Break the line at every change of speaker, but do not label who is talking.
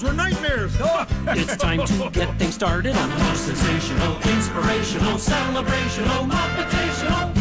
were nightmares.
It's time to get things started on the most sensational, inspirational, celebrational, motivational